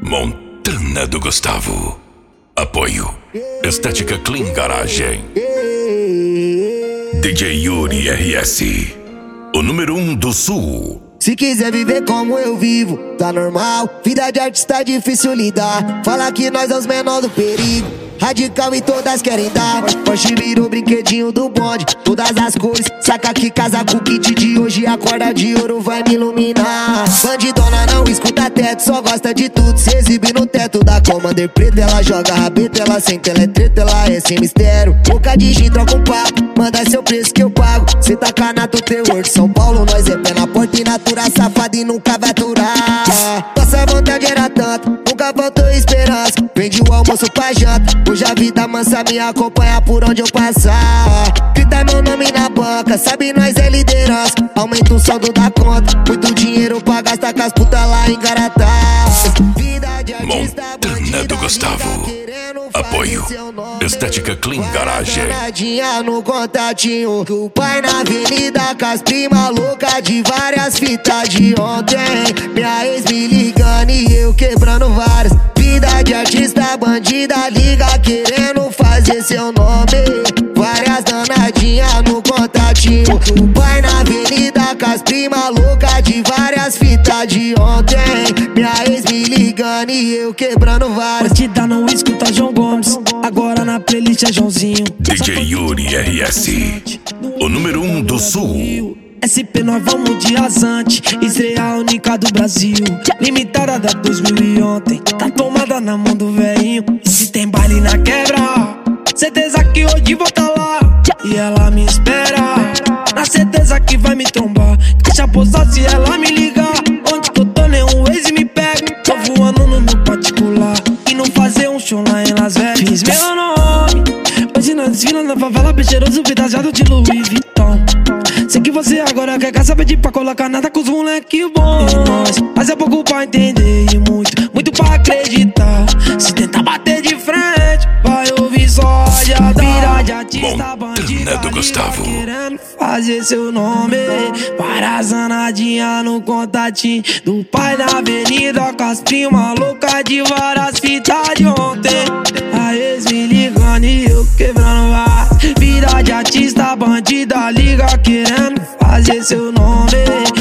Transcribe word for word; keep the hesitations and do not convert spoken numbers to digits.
Montana do Gustavo. Apoio Estética Clean Garagem. D J Yuri R S, o número um do sul. Se quiser viver como eu vivo, tá normal. Vida de artista é difícil lidar. Fala que nós é os menores do perigo. Radical e todas querem dar. Porsche virou brinquedinho do bonde. Todas as cores, saca que casa com o kit de hoje. A corda de ouro vai me iluminar. Bandidona não escuta teto, só gosta de tudo. Se exibe no teto da Commander preta. Ela joga rabeta, ela senta, ela é treta, ela é sem mistério. Boca de gin, troca um papo, manda seu preço que eu pago. Cê tá canato, terror de São Paulo. Nós é pé na porta e natura safada e nunca vai aturar. Nossa vontade era tanta, nunca faltou esperança. Vendi o almoço pra janta, hoje a vida mansa me acompanha por onde eu passar. Grita meu nome na banca, sabe nós é liderança. Aumenta o saldo da conta, muito dinheiro pra gastar com as putas lá em Garatá. Vida de artista, Montana do Gustavo. Apoio Estética Clean Garagem. No contatinho, o pai na avenida com as prima louca de várias fitas de ontem. Minha ex me ligando e eu quebrando várias. Vida de artista, bandida, liga querendo fazer seu nome. Várias danadinhas no contatinho, o pai na avenida com as prima louca de várias fitas de ontem. Minha ex me ligando e eu quebrando várias. Batida não escuta João Gomes, agora na playlist é Joãozinho. D J Yuri R S, o número um do sul. S P nós vamos de rasante, estreia única do Brasil. Limitada da dois mil e ontem, tá tomada na mão do velhinho. E se tem baile na quebra, certeza que hoje vou tá lá. E ela me espera, na certeza que vai me trombar. Deixa posar se ela me ligar. Onde que eu tô nenhum ex me pega. Tô voando no meu particular e não fazer um show lá em Las Vegas. Fiz meu nome, hoje na desfila na favela, peixeiroso fantasiado de Louis Vuitton. Sei que você agora quer caçar, pedir pra colocar nada com os moleque bons. Mas é pouco pra entender e muito, muito pra acreditar. Se tentar bater de frente, vai ouvir só de vira de artista, bandida do Gustavo. Querendo fazer seu nome. Para zanadinha no contatinho do pai da avenida com as prima louca de várias fitas de ontem. A ex me ligando e eu quebrando a vida de artista, bandida, liga querendo fazer seu nome.